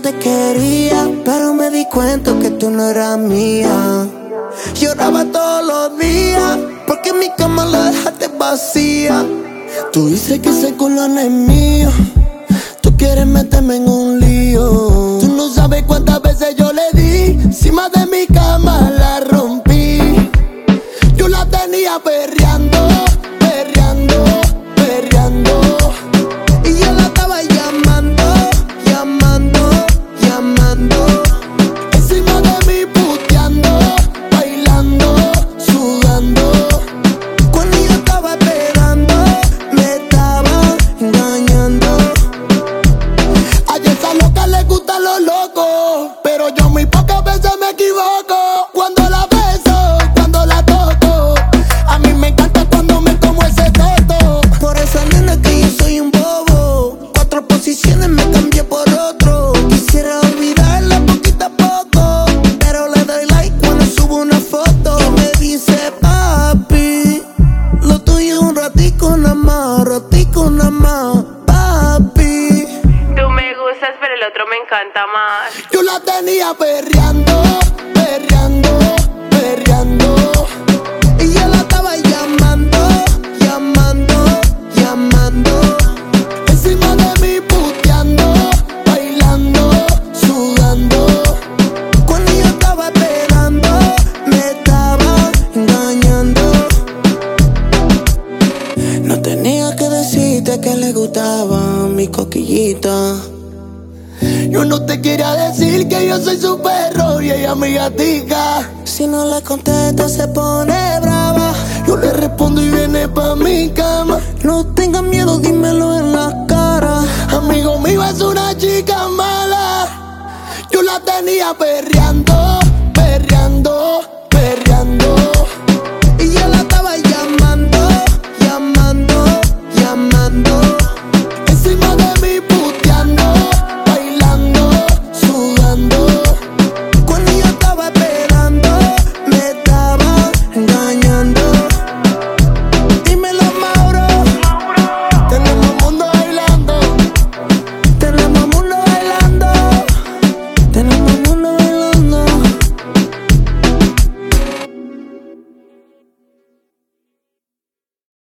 te quería, pero me di cuenta que tú no eras mía. Lloraba todos los días, porque mi cama la dejaste vacía. Tú dices que ese culo no es mío, tú quieres meterme en un lío. Tú no sabes cuántas veces yo le di, encima de mi cama la rompí. Yo la tenía perreando, perreando, perreando. Y yo la estaba llamando, llamando, llamando. Encima de mí puteando, bailando, sudando. Cuando yo estaba esperando, me estaba engañando. A esa loca le gustan los locos, pero yo muy pocas veces me equivoco. Cuando la beso, cuando la toco, a mí me encanta cuando me como ese toto. Por esa nena que yo soy un bobo, 4 posiciones me cambié por otro. Quisiera olvidarla poquito a poco, pero le doy like cuando subo una foto. Y me dice papi, lo tuyo es un ratico nada más, ratico nada más, papi. Tú me gustas, pero el otro me encanta más. Yo la tenía perreando, perreando, perreando. Y yo la estaba llamando, llamando, llamando. Encima de mí puteando, bailando, sudando. Cuando yo estaba esperando, me estaba engañando. No tenía que decirte que le gustaba mi coquillita. Yo no te quería decir que yo soy su perro y ella mi gatica. Si no le contesto se pone brava. Yo le respondo y viene pa' mi cama. No tengas miedo, dímelo en la cara. Amigo mío, es una chica mala. Yo la tenía perreando, perreando, perreando.